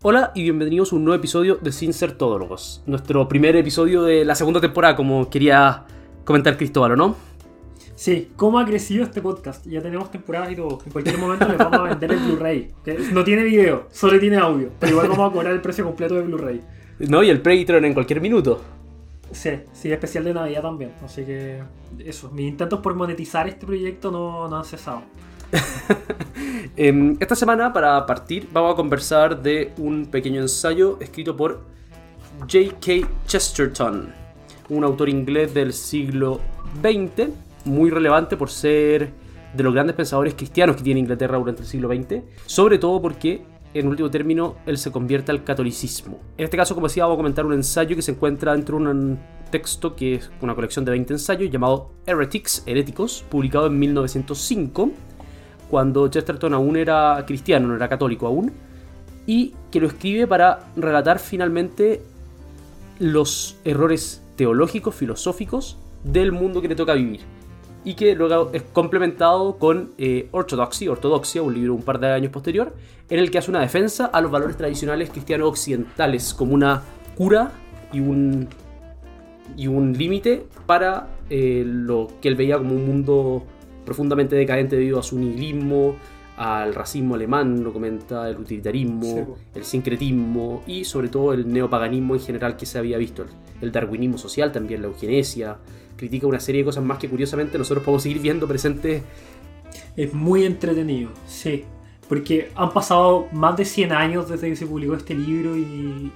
Hola y bienvenidos a un nuevo episodio de Sin Ser Todólogos. Nuestro primer episodio de la segunda temporada, como quería comentar Cristóbal, ¿o no? Sí, ¿cómo ha crecido este podcast? Ya tenemos temporadas y todo. En cualquier momento les vamos a vender el Blu-ray. Que no tiene video, solo tiene audio. Pero igual vamos a cobrar el precio completo de Blu-ray. No, y el Patreon en cualquier minuto. Sí, especial de Navidad también. Así que eso, mis intentos por monetizar este proyecto no han cesado. Esta semana, para partir, vamos a conversar de un pequeño ensayo escrito por J.K. Chesterton, un autor inglés del siglo XX, muy relevante por ser de los grandes pensadores cristianos que tiene Inglaterra durante el siglo XX, sobre todo porque, en último término, él se convierte al catolicismo. En este caso, como decía, vamos a comentar un ensayo que se encuentra dentro de un texto que es una colección de 20 ensayos llamado Heretics, Heréticos, publicado en 1905, cuando Chesterton aún era cristiano, no era católico aún, y que lo escribe para relatar finalmente los errores teológicos, filosóficos del mundo que le toca vivir, y que luego es complementado con Ortodoxia, un libro un par de años posterior, en el que hace una defensa a los valores tradicionales cristianos occidentales como una cura y un límite para lo que él veía como un mundo profundamente decadente debido a su nihilismo, al racismo alemán, lo comenta, el utilitarismo, sí, el sincretismo y sobre todo el neopaganismo en general que se había visto, el darwinismo social también, la eugenesia. Critica una serie de cosas más que curiosamente nosotros podemos seguir viendo presentes. Es muy entretenido, sí, porque han pasado más de 100 años desde que se publicó este libro y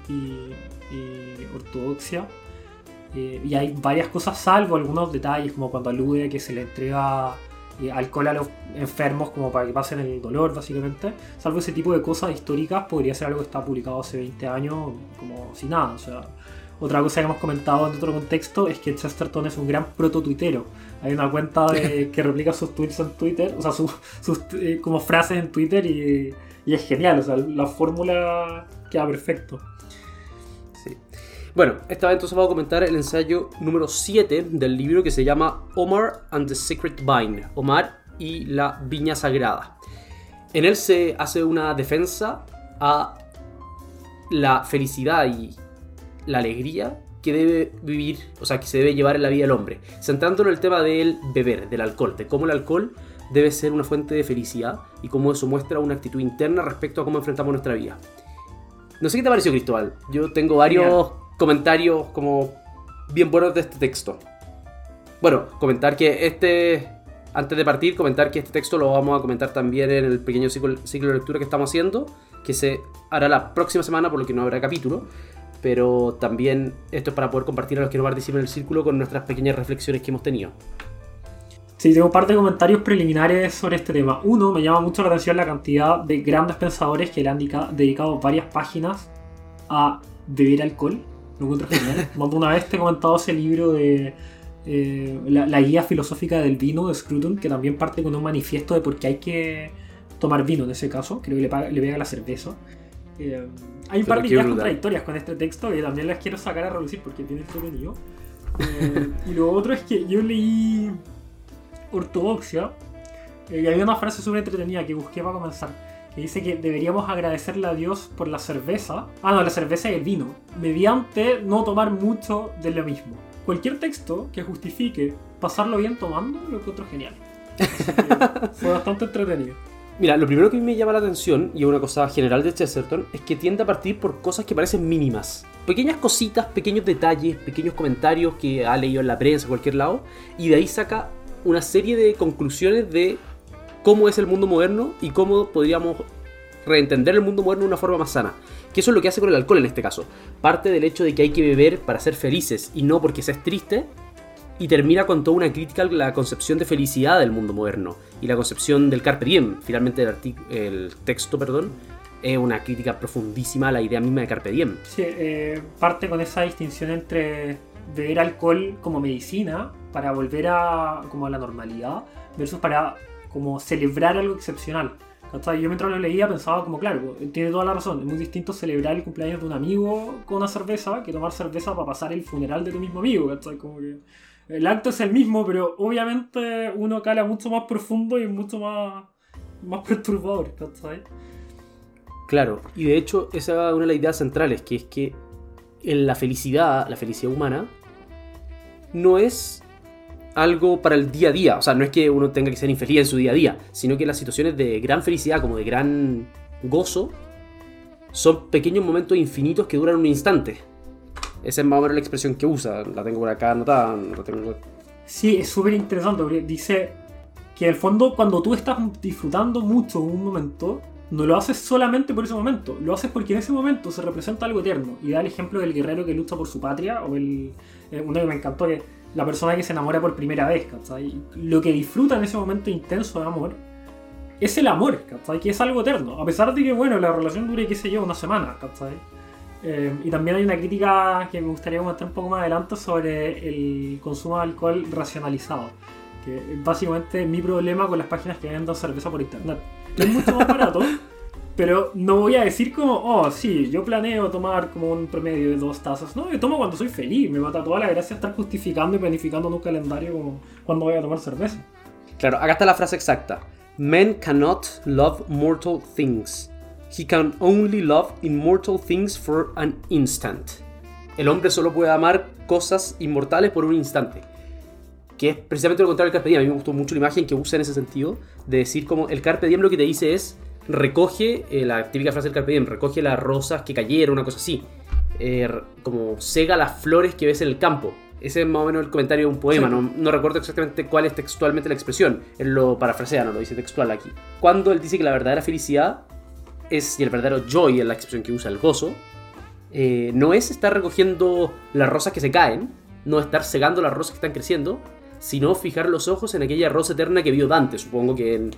Ortodoxia. Y hay varias cosas, salvo algunos detalles, como cuando alude a que se le entrega alcohol a los enfermos como para que pasen el dolor, básicamente. Salvo ese tipo de cosas históricas, podría ser algo que está publicado hace 20 años como si nada. O sea, otra cosa que hemos comentado en otro contexto es que Chesterton es un gran proto-tuitero. Hay una cuenta que replica sus tweets en Twitter, o sea, sus como frases en Twitter y es genial. O sea, la fórmula queda perfecto. Bueno, esta vez entonces vamos a comentar el ensayo número 7 del libro, que se llama Omar and the Sacred Vine, Omar y la Viña Sagrada. En él se hace una defensa a la felicidad y la alegría que debe vivir, o sea, que se debe llevar en la vida del hombre, centrándolo en el tema del beber, del alcohol, de cómo el alcohol debe ser una fuente de felicidad y cómo eso muestra una actitud interna respecto a cómo enfrentamos nuestra vida. No sé qué te pareció, Cristóbal. Yo tengo varios comentarios como bien buenos de este texto. Bueno, antes de partir, comentar que este texto lo vamos a comentar también en el pequeño ciclo de lectura que estamos haciendo, que se hará la próxima semana, por lo que no habrá capítulo, pero también esto es para poder compartir a los que no participen en el círculo con nuestras pequeñas reflexiones que hemos tenido. Sí, tengo un par de comentarios preliminares sobre este tema. Uno, me llama mucho la atención la cantidad de grandes pensadores que le han dedicado varias páginas a beber alcohol. Lo encuentro genial. Una vez te he comentado ese libro de la guía filosófica del vino de Scruton, que también parte con un manifiesto de por qué hay que tomar vino en ese caso. Creo que le pega la cerveza. Hay un par de ideas contradictorias con este texto que también las quiero sacar a relucir porque es bien entretenido. Y lo otro es que yo leí Ortodoxia y había una frase súper entretenida que busqué para comenzar, que dice que deberíamos agradecerle a Dios por la cerveza, la cerveza y el vino, mediante no tomar mucho de lo mismo. Cualquier texto que justifique pasarlo bien tomando, lo encuentro genial. Fue bastante entretenido. Mira, lo primero que a mí me llama la atención, y es una cosa general de Chesterton, es que tiende a partir por cosas que parecen mínimas. Pequeñas cositas, pequeños detalles, pequeños comentarios que ha leído en la prensa, cualquier lado, y de ahí saca una serie de conclusiones de cómo es el mundo moderno y cómo podríamos reentender el mundo moderno de una forma más sana. Que eso es lo que hace con el alcohol en este caso. Parte del hecho de que hay que beber para ser felices y no porque seas triste, y termina con toda una crítica a la concepción de felicidad del mundo moderno y la concepción del carpe diem. Finalmente el texto es una crítica profundísima a la idea misma de carpe diem. Sí, parte con esa distinción entre beber alcohol como medicina para volver a la normalidad versus para como celebrar algo excepcional. ¿Cachai? Yo mientras lo leía pensaba como, claro, tiene toda la razón, es muy distinto celebrar el cumpleaños de un amigo con una cerveza que tomar cerveza para pasar el funeral de tu mismo amigo, ¿cachai? Como que el acto es el mismo, pero obviamente uno cala mucho más profundo y mucho más perturbador, ¿cachai? Claro, y de hecho esa es una de las ideas centrales, que es que la felicidad humana, no es algo para el día a día. O sea, no es que uno tenga que ser infeliz en su día a día, sino que las situaciones de gran felicidad, como de gran gozo, son pequeños momentos infinitos que duran un instante. Esa es más o menos la expresión que usa. La tengo por acá anotada. Sí, es súper interesante porque dice que en el fondo cuando tú estás disfrutando mucho un momento, no lo haces solamente por ese momento, lo haces porque en ese momento se representa algo eterno. Y da el ejemplo del guerrero que lucha por su patria, o uno que me encantó, que la persona que se enamora por primera vez, ¿cachai? Lo que disfruta en ese momento intenso de amor es el amor, ¿cachai? Que es algo eterno, a pesar de que, bueno, la relación dure, qué sé yo, una semana, ¿cachai? Y también hay una crítica que me gustaría comentar un poco más adelante sobre el consumo de alcohol racionalizado, que es básicamente mi problema con las páginas que venden cerveza por internet. Es mucho más barato, pero no voy a decir como, oh, sí, yo planeo tomar como un promedio de 2 tazas. No, yo tomo cuando soy feliz, me mata toda la gracia estar justificando y planificando en un calendario como cuando voy a tomar cerveza. Claro, acá está la frase exacta. Man cannot love mortal things. He can only love immortal things for an instant. El hombre solo puede amar cosas inmortales por un instante. Que es precisamente lo contrario del Carpe Diem. A mí me gustó mucho la imagen que usa en ese sentido, de decir como el Carpe Diem lo que te dice es, recoge, la típica frase del Carpe Diem, recoge las rosas que cayeron, una cosa así. Como sega las flores que ves en el campo. Ese es más o menos el comentario de un poema. Sí. No recuerdo exactamente cuál es textualmente la expresión. Él lo parafrasea, no lo dice textual aquí. Cuando él dice que la verdadera felicidad es, y el verdadero joy es la expresión que usa, el gozo, no es estar recogiendo las rosas que se caen, no estar segando las rosas que están creciendo, sino fijar los ojos en aquella rosa eterna que vio Dante. Supongo que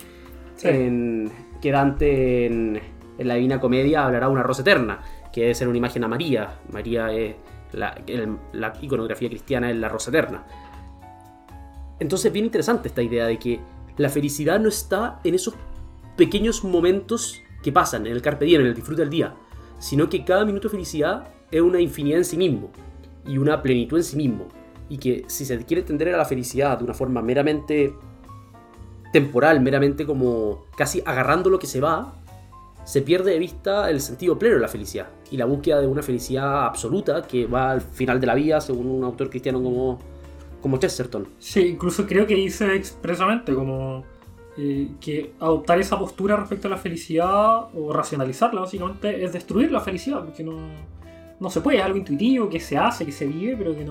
que Dante en la Divina Comedia hablará de una rosa eterna, que debe ser una imagen a María. María es la iconografía cristiana, es la rosa eterna. Entonces, bien interesante esta idea de que la felicidad no está en esos pequeños momentos que pasan, en el carpe diem, en el disfrute del día, sino que cada minuto de felicidad es una infinidad en sí mismo y una plenitud en sí mismo. Y que si se quiere entender a la felicidad de una forma meramente temporal, meramente como casi agarrando lo que se va, se pierde de vista el sentido pleno de la felicidad y la búsqueda de una felicidad absoluta que va al final de la vida, según un autor cristiano como Chesterton. Sí, incluso creo que dice expresamente como que adoptar esa postura respecto a la felicidad o racionalizarla básicamente es destruir la felicidad, porque no se puede, es algo intuitivo que se hace, que se vive, pero que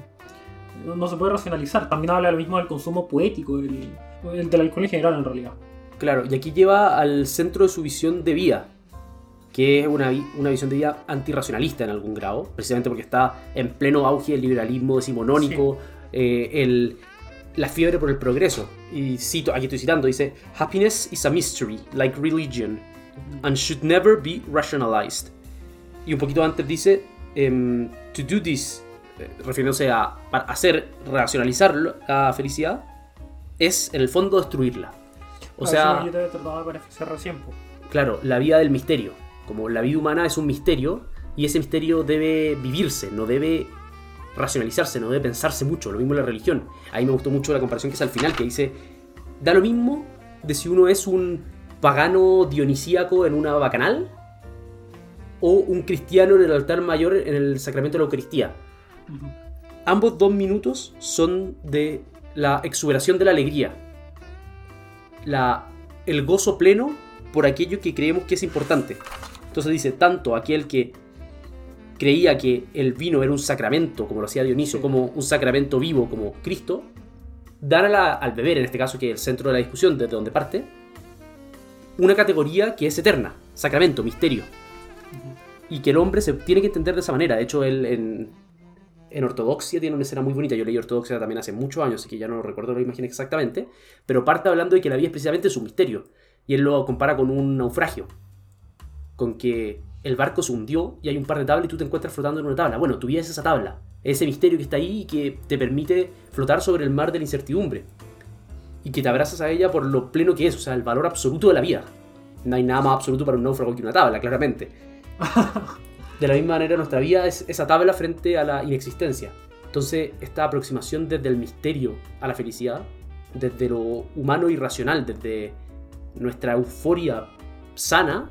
no se puede racionalizar. También habla lo mismo del consumo poético, el del alcohol en general en realidad. Claro, y aquí lleva al centro de su visión de vida, que es una visión de vida antirracionalista en algún grado, precisamente porque está en pleno auge el liberalismo decimonónico, sí. La fiebre por el progreso. Y cito, aquí estoy citando, dice: "Happiness is a mystery, like religion, and should never be rationalized." Y un poquito antes dice, "To do this", refiriéndose a hacer racionalizar la felicidad, es en el fondo destruirla. O sea, yo te trataba de beneficiar recién. Claro, la vida del misterio. Como la vida humana es un misterio, y ese misterio debe vivirse, no debe racionalizarse, no debe pensarse mucho. Lo mismo en la religión. A mí me gustó mucho la comparación que es al final, que dice: da lo mismo de si uno es un pagano dionisíaco en una bacanal o un cristiano en el altar mayor en el sacramento de la Eucaristía. Uh-huh. Ambos 2 minutos son de la exuberación de la alegría, el gozo pleno por aquello que creemos que es importante. Entonces dice, tanto aquel que creía que el vino era un sacramento, como lo hacía Dionisio, como un sacramento vivo, como Cristo, dan al beber, en este caso que es el centro de la discusión, desde donde parte, una categoría que es eterna, sacramento, misterio. Uh-huh. Y que el hombre se tiene que entender de esa manera. De hecho, él en Ortodoxia tiene una escena muy bonita. Yo leí Ortodoxia también hace muchos años, así que ya no recuerdo la imagen exactamente, pero parte hablando de que la vida es precisamente su misterio, y él lo compara con un naufragio, con que el barco se hundió y hay un par de tablas y tú te encuentras flotando en una tabla. Bueno, tu vida es esa tabla, ese misterio que está ahí y que te permite flotar sobre el mar de la incertidumbre, y que te abrazas a ella por lo pleno que es, o sea, el valor absoluto de la vida. No hay nada más absoluto para un náufrago que una tabla, claramente. De la misma manera, nuestra vida es esa tabla frente a la inexistencia. Entonces, esta aproximación desde el misterio a la felicidad, desde lo humano y racional, desde nuestra euforia sana,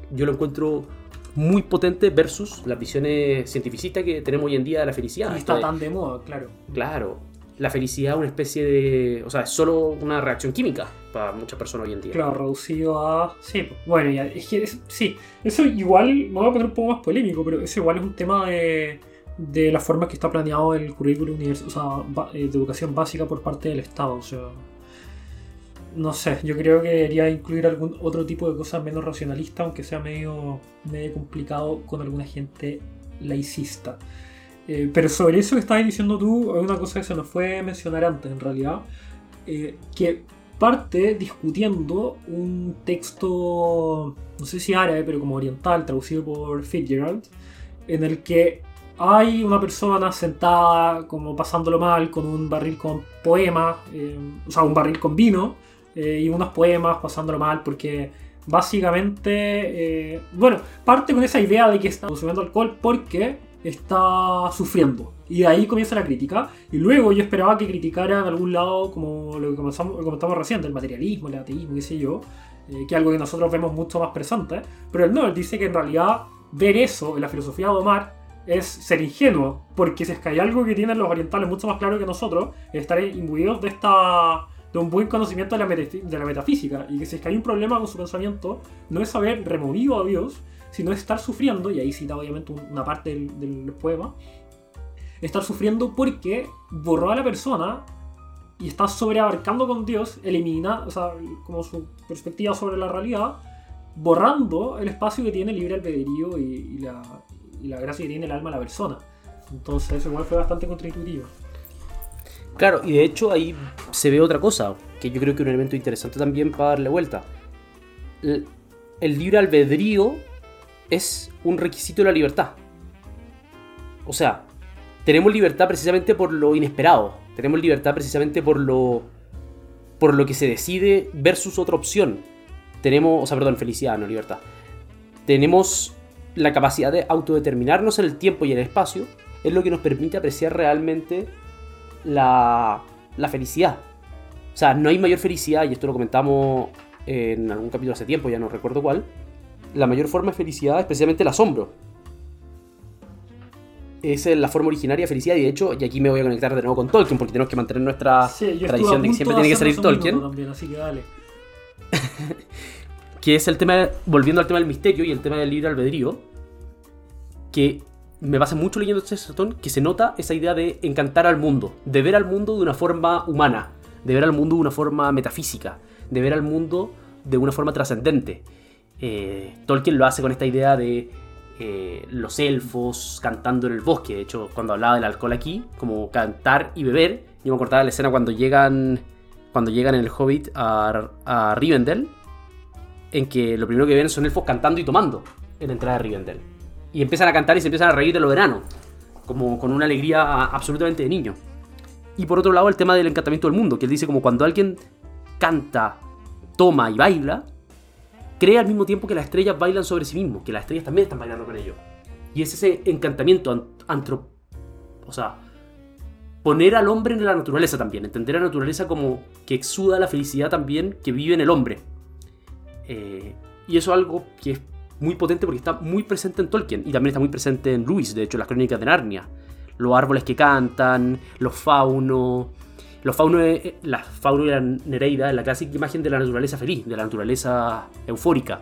yo lo encuentro muy potente versus las visiones cientificistas que tenemos hoy en día de la felicidad. Y está tan de moda, claro. Claro, la felicidad es una especie de... O sea, es solo una reacción química para muchas personas hoy en día. Claro, reducido a... Sí, bueno, ya, es que sí, eso igual, me voy a poner un poco más polémico, pero eso igual es un tema de la forma que está planeado el currículum de educación básica por parte del Estado. O sea, no sé, yo creo que debería incluir algún otro tipo de cosas menos racionalistas, aunque sea medio complicado con alguna gente laicista. Pero sobre eso que estabas diciendo tú, hay una cosa que se nos fue a mencionar antes, en realidad, que parte discutiendo un texto, no sé si árabe, pero como oriental, traducido por Fitzgerald, en el que hay una persona sentada como pasándolo mal con un barril con poemas, o sea, un barril con vino, y unos poemas pasándolo mal porque básicamente, bueno, parte con esa idea de que está consumiendo alcohol porque está sufriendo. Y de ahí comienza la crítica. Y luego yo esperaba que criticara en algún lado, como lo que comentamos recién, el materialismo, el ateísmo, qué sé yo, que es algo que nosotros vemos mucho más presente. Pero él dice que en realidad ver eso en la filosofía de Omar es ser ingenuo, porque si es que hay algo que tienen los orientales mucho más claro que nosotros, es estar imbuidos de un buen conocimiento de la metafísica, y que si es que hay un problema con su pensamiento, no es haber removido a Dios, sino estar sufriendo, y ahí cita obviamente una parte del poema, estar sufriendo porque borró a la persona y está sobreabarcando con Dios, elimina, o sea, como su perspectiva sobre la realidad, borrando el espacio que tiene libre albedrío y la gracia que tiene el alma de la persona. Entonces eso igual fue bastante contraintuitivo. Claro, y de hecho ahí se ve otra cosa, que yo creo que es un elemento interesante también para darle vuelta. El libre albedrío es un requisito de la libertad. O sea, tenemos libertad precisamente por lo inesperado. Tenemos libertad precisamente por lo que se decide versus otra opción. Felicidad, no libertad. Tenemos la capacidad de autodeterminarnos en el tiempo y en el espacio. Es lo que nos permite apreciar realmente la felicidad. O sea, no hay mayor felicidad, y esto lo comentamos en algún capítulo hace tiempo, ya no recuerdo cuál. La mayor forma de felicidad es precisamente el asombro. Esa es la forma originaria de felicidad, y de hecho, y aquí me voy a conectar de nuevo con Tolkien, porque tenemos que mantener nuestra tradición de que siempre tiene que salir Tolkien. También, así que dale. Que es el tema, volviendo al tema del misterio y el tema del libre albedrío, que me pasa mucho leyendo Chesterton, que se nota esa idea de encantar al mundo, de ver al mundo de una forma humana, de ver al mundo de una forma metafísica, de ver al mundo de una forma trascendente. Tolkien lo hace con esta idea de los elfos cantando en el bosque. De hecho, cuando hablaba del alcohol aquí, como cantar y beber, yo me acordaba de la escena cuando llegan en el Hobbit a Rivendell, en que lo primero que ven son elfos cantando y tomando en la entrada de Rivendell. Y empiezan a cantar y se empiezan a reír de lo verano, como con una alegría absolutamente de niño. Y por otro lado, el tema del encantamiento del mundo, que él dice como cuando alguien canta, toma y baila, crea al mismo tiempo que las estrellas bailan sobre sí mismos, que las estrellas también están bailando con ellos. Y es ese encantamiento o sea, poner al hombre en la naturaleza también, entender a la naturaleza como que exuda la felicidad también que vive en el hombre. Y eso es algo que es muy potente porque está muy presente en Tolkien, y también está muy presente en Lewis, de hecho, en las crónicas de Narnia. Los árboles que cantan, los faunos. La fauna y la Nereida es la clásica imagen de la naturaleza feliz, de la naturaleza eufórica.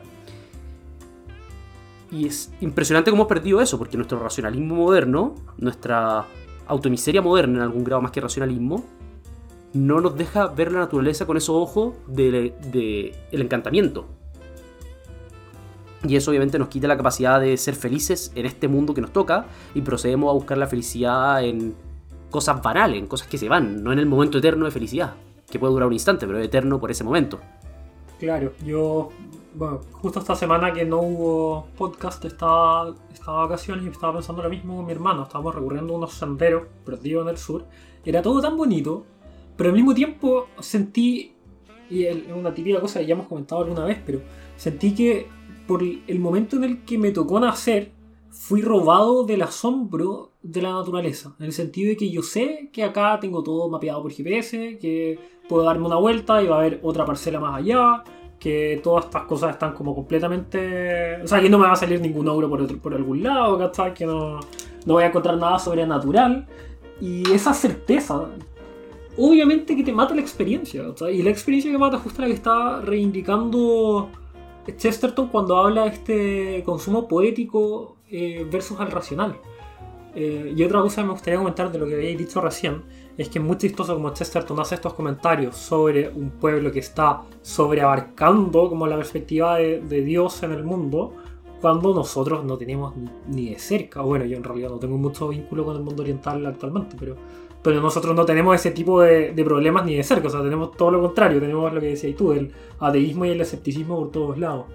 Y es impresionante cómo hemos perdido eso, porque nuestro racionalismo moderno, nuestra automiseria moderna en algún grado más que racionalismo, no nos deja ver la naturaleza con esos ojos del encantamiento. Y eso obviamente nos quita la capacidad de ser felices en este mundo que nos toca, y procedemos a buscar la felicidad en cosas banales, en cosas que se van, no en el momento eterno de felicidad, que puede durar un instante, pero es eterno por ese momento. Claro, justo esta semana que no hubo podcast, estaba de vacaciones y estaba pensando lo mismo con mi hermano. Estábamos recorriendo unos senderos perdidos en el sur. Era todo tan bonito, pero al mismo tiempo sentí, y es una típica cosa que ya hemos comentado alguna vez, pero sentí que por el momento en el que me tocó nacer, fui robado del asombro de la naturaleza, en el sentido de que yo sé que acá tengo todo mapeado por GPS, que puedo darme una vuelta y va a haber otra parcela más allá, que todas estas cosas están como completamente... O sea, que no me va a salir ningún ogro por algún lado, ¿cachai? Que no voy a encontrar nada sobrenatural. Y esa certeza, obviamente que te mata la experiencia, ¿cachai? Y la experiencia que mata es justo la que está reivindicando Chesterton cuando habla de este consumo poético versus al racional. Y otra cosa que me gustaría comentar de lo que habéis dicho recién es que es muy chistoso como Chesterton hace estos comentarios sobre un pueblo que está sobreabarcando como la perspectiva de Dios en el mundo, cuando nosotros no tenemos ni de cerca. Bueno, yo en realidad no tengo mucho vínculo con el mundo oriental actualmente, pero nosotros no tenemos ese tipo de problemas ni de cerca. O sea, tenemos todo lo contrario, tenemos lo que decías tú, el ateísmo y el escepticismo por todos lados.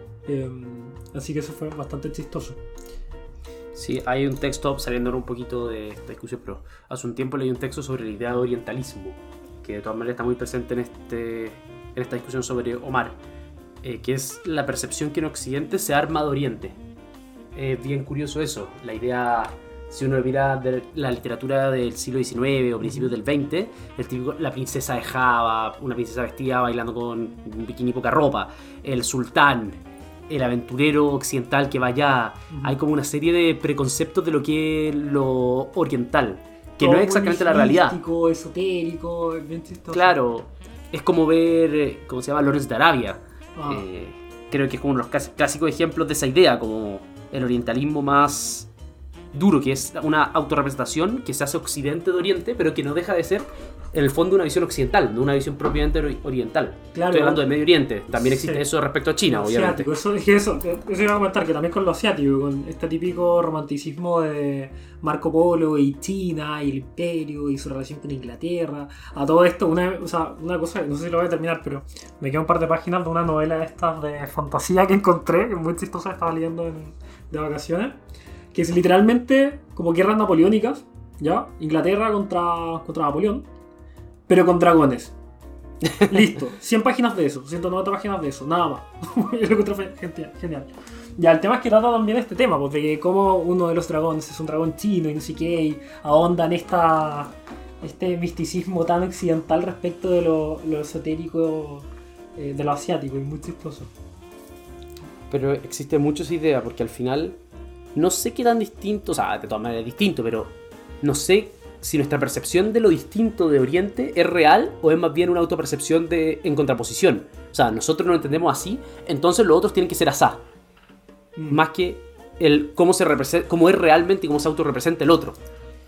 Así que eso fue bastante chistoso. Sí, hay un texto, saliendo un poquito de esta discusión, pero hace un tiempo leí un texto sobre la idea de orientalismo, que de todas maneras está muy presente en esta discusión sobre Omar, que es la percepción que en Occidente se arma de Oriente. Es bien curioso eso, la idea, si uno mira de la literatura del siglo XIX o principios del XX, el típico, la princesa de Java, una princesa vestida bailando con un bikini y poca ropa, el sultán, el aventurero occidental que va allá. Hay como una serie de preconceptos de lo que es lo oriental, que todo no es exactamente la realidad. Esotérico, bien chistoso. Claro, es como ver, ¿cómo se llama? Lawrence de Arabia. Creo que es como uno de los clásicos ejemplos de esa idea, como el orientalismo más duro, que es una autorrepresentación que se hace occidente de oriente, pero que no deja de ser en el fondo una visión occidental, no una visión propiamente oriental. Claro. Estoy hablando de Medio Oriente, también existe eso respecto a China, obviamente. Eso iba a comentar, que también con lo asiático, con este típico romanticismo de Marco Polo y China y el imperio y su relación con Inglaterra. A todo esto, una cosa, no sé si lo voy a terminar, pero me quedan un par de páginas de una novela de estas de fantasía que encontré, que es muy chistosa, estaba leyendo de vacaciones, que es literalmente como guerras napoleónicas, ¿ya? Inglaterra contra Napoleón, pero con dragones. Listo, 100 páginas de eso, 190 páginas de eso, nada más. Yo lo encontré genial. Ya, el tema es que trata también este tema, pues, de que como uno de los dragones es un dragón chino y no sé qué, y ahonda en este misticismo tan occidental respecto de lo esotérico de lo asiático, y muy chistoso. Pero existe mucho esa idea, porque al final no sé qué tan distinto, o sea, de todas maneras es distinto, pero no sé si nuestra percepción de lo distinto de Oriente es real o es más bien una autopercepción en contraposición. O sea, nosotros no lo entendemos así, entonces los otros tienen que ser asá. Más que cómo es realmente y cómo se autorrepresenta el otro.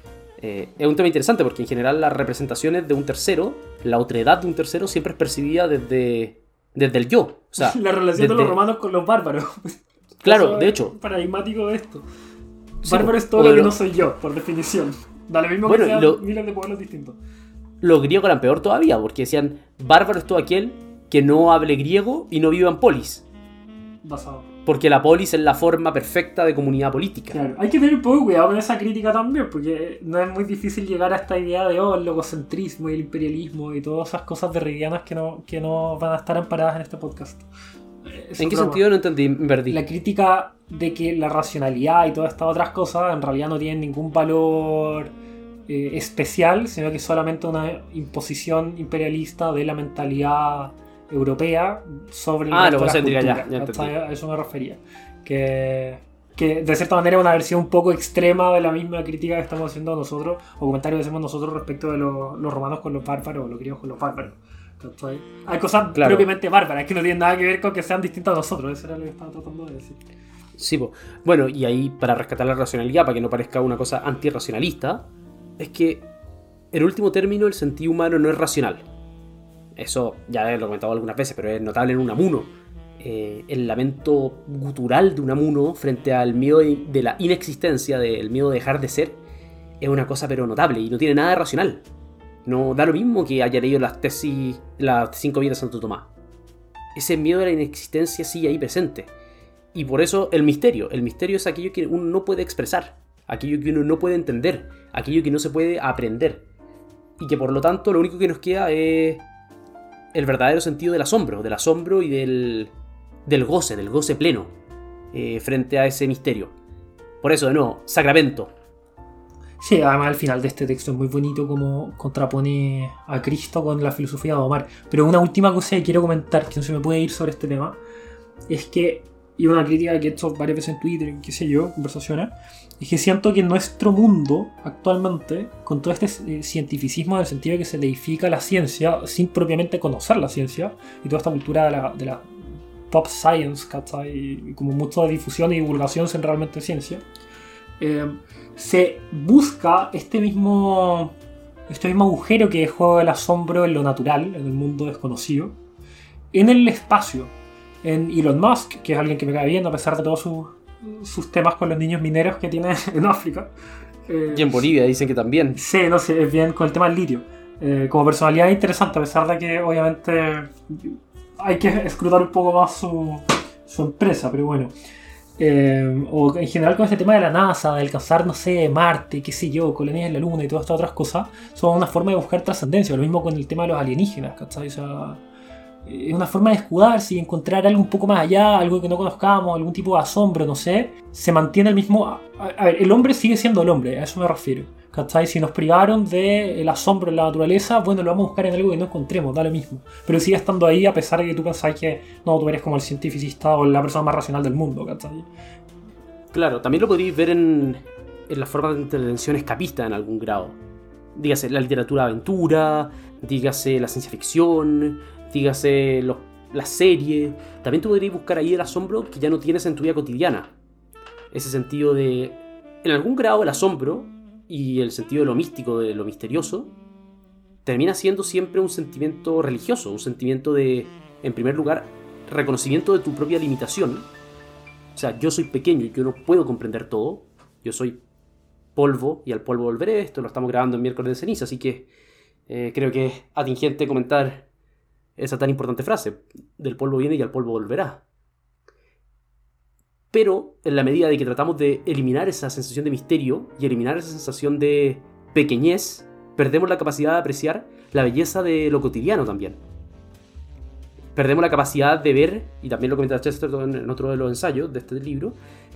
Es un tema interesante porque en general las representaciones de un tercero, la otredad de un tercero siempre es percibida desde el yo. O sea, la relación de los romanos con los bárbaros. Claro, de hecho. Paradigmático de esto. Bárbaro es todo lo que no soy yo, por definición. Da lo mismo que sean miles de pueblos distintos. Los griegos eran peor todavía, porque decían, bárbaro es todo aquel que no hable griego y no viva en polis. Basado. Porque la polis es la forma perfecta de comunidad política. Claro, hay que tener un poco de cuidado con esa crítica también, porque no es muy difícil llegar a esta idea de el logocentrismo y el imperialismo y todas esas cosas derridianas que no van a estar amparadas en este podcast. ¿En qué sentido? No entendí, Verdi. La crítica de que la racionalidad y todas estas otras cosas en realidad no tienen ningún valor especial, sino que es solamente una imposición imperialista de la mentalidad europea sobre el resto de la cultura. A eso me refería. Que de cierta manera es una versión un poco extrema de la misma crítica que estamos haciendo nosotros, o comentario que hacemos nosotros respecto de los romanos con los bárbaros o los griegos con los bárbaros. Hay cosas propiamente bárbaras que no tienen nada que ver con que sean distintas a nosotros. Eso era lo que estaba tratando de decir. Sí, bueno, y ahí para rescatar la racionalidad, para que no parezca una cosa antirracionalista, es que en último término el sentido humano no es racional. Eso ya lo he comentado algunas veces, pero es notable en Unamuno. El lamento gutural de Unamuno frente al miedo de la inexistencia, del miedo de dejar de ser, es una cosa pero notable y no tiene nada de racional. No da lo mismo que haya leído las 5 vidas de Santo Tomás. Ese miedo a la inexistencia sigue ahí presente. Y por eso el misterio es aquello que uno no puede expresar, aquello que uno no puede entender, aquello que no se puede aprender. Y que por lo tanto lo único que nos queda es el verdadero sentido del asombro y del goce pleno frente a ese misterio. Por eso, de nuevo, sacramento. Sí, además el final de este texto es muy bonito como contrapone a Cristo con la filosofía de Omar. Pero una última cosa que quiero comentar, que no se me puede ir sobre este tema, es que, y una crítica que he hecho varias veces en Twitter, en qué sé yo, conversaciones, es que siento que en nuestro mundo actualmente, con todo este cientificismo en el sentido de que se deifica la ciencia sin propiamente conocer la ciencia, y toda esta cultura de la pop science, ¿cachai? Y como mucha difusión y divulgación sin realmente ciencia, se busca este mismo agujero que es juego del asombro en lo natural, en el mundo desconocido, en el espacio. En Elon Musk, que es alguien que me cae bien a pesar de todos sus temas con los niños mineros que tiene en África. Y en Bolivia dicen que también. Sí, no sé, es bien con el tema del litio. Como personalidad interesante, a pesar de que obviamente hay que escrutar un poco más su empresa, pero bueno. O en general con este tema de la NASA, de alcanzar, no sé, Marte, qué sé yo, colonias en la Luna y todas estas otras cosas, son una forma de buscar trascendencia. Lo mismo con el tema de los alienígenas, ¿cachai? O sea, es una forma de escudarse y encontrar algo un poco más allá, algo que no conozcamos, algún tipo de asombro, no sé. Se mantiene el mismo... A ver, el hombre sigue siendo el hombre, a eso me refiero, ¿cachai? Si nos privaron del asombro en la naturaleza, bueno, lo vamos a buscar en algo que no encontremos, da lo mismo. Pero sigue estando ahí a pesar de que tú pensás que no, tú eres como el cientificista o la persona más racional del mundo, ¿cachai? Claro, también lo podríais ver en la forma de entretención escapista en algún grado. Dígase la literatura de aventura, dígase la ciencia ficción, dígase la serie. También tú podrías buscar ahí el asombro que ya no tienes en tu vida cotidiana. Ese sentido de, en algún grado, el asombro y el sentido de lo místico, de lo misterioso, termina siendo siempre un sentimiento religioso, un sentimiento de, en primer lugar, reconocimiento de tu propia limitación. O sea, yo soy pequeño y yo no puedo comprender todo. Yo soy polvo y al polvo volveré. Esto lo estamos grabando en miércoles de ceniza, así que creo que es atingente comentar esa tan importante frase: del polvo viene y al polvo volverá. Pero en la medida de que tratamos de eliminar esa sensación de misterio y eliminar esa sensación de pequeñez, perdemos la capacidad de apreciar la belleza de lo cotidiano también. Perdemos la capacidad de ver, y también lo comenta Chesterton en otro de los ensayos de este libro,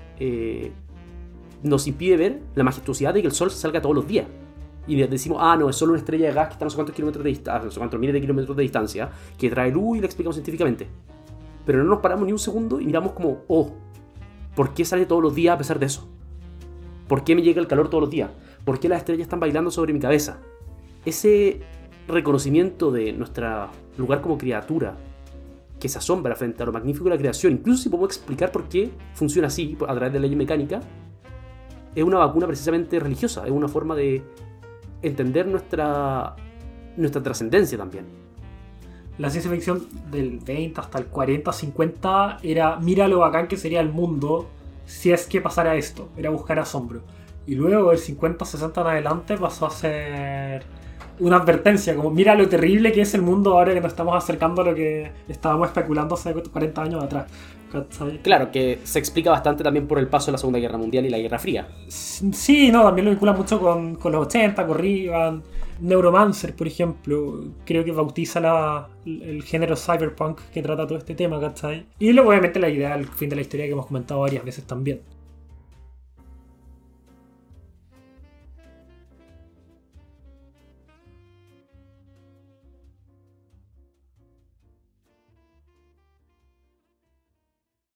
nos impide ver la majestuosidad de que el sol salga todos los días. Y decimos, no, es solo una estrella de gas que está a no sé cuántos kilómetros de distancia, no sé cuántos miles de kilómetros de distancia, que trae luz y la explicamos científicamente. Pero no nos paramos ni un segundo y miramos como, ¿por qué sale todos los días a pesar de eso? ¿Por qué me llega el calor todos los días? ¿Por qué las estrellas están bailando sobre mi cabeza? Ese reconocimiento de nuestro lugar como criatura, que se asombra frente a lo magnífico de la creación, incluso si podemos explicar por qué funciona así, a través de la ley mecánica, es una vacuna precisamente religiosa, es una forma de entender nuestra trascendencia también. La ciencia ficción del 20 hasta el 40, 50 era mira lo bacán que sería el mundo si es que pasara esto, era buscar asombro. Y luego del 50, 60 en adelante pasó a ser una advertencia, como mira lo terrible que es el mundo ahora que nos estamos acercando a lo que estábamos especulando hace 40 años atrás. ¿Cachai? Claro, que se explica bastante también por el paso de la Segunda Guerra Mundial y la Guerra Fría. Sí, no, también lo vincula mucho con los 80, con Reagan. Neuromancer, por ejemplo, creo que bautiza el género cyberpunk que trata todo este tema, ¿cachai? Y luego obviamente la idea al fin de la historia que hemos comentado varias veces también.